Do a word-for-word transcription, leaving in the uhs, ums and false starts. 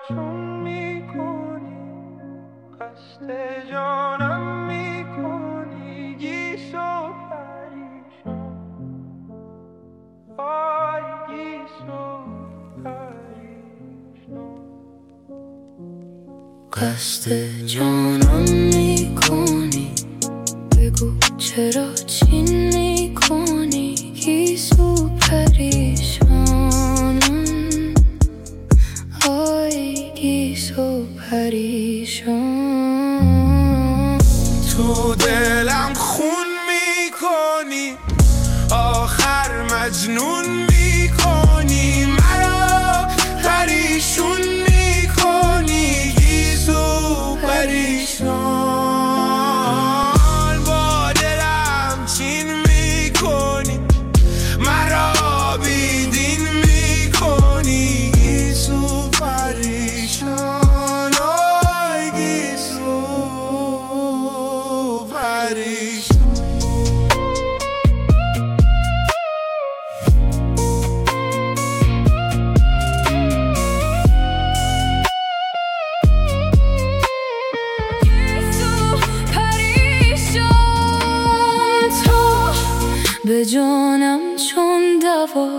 چون میکنی، قصد جانم میکنی، گیس و پریشان. آی گیس و پریشان. قصد جانم میکنی، بگو چرا چین میکنی، گیس و پریشانم. آی گیس و پریشان. تو دلم خون میکنی، آخر مجنون میکنی، مرا پریشون میکنی، گیس و پریشان. با دلم چین میکنی، مرا بیدین میکنی، گیس و پریشان. آی گیس و پریشان. به جانم چون دوا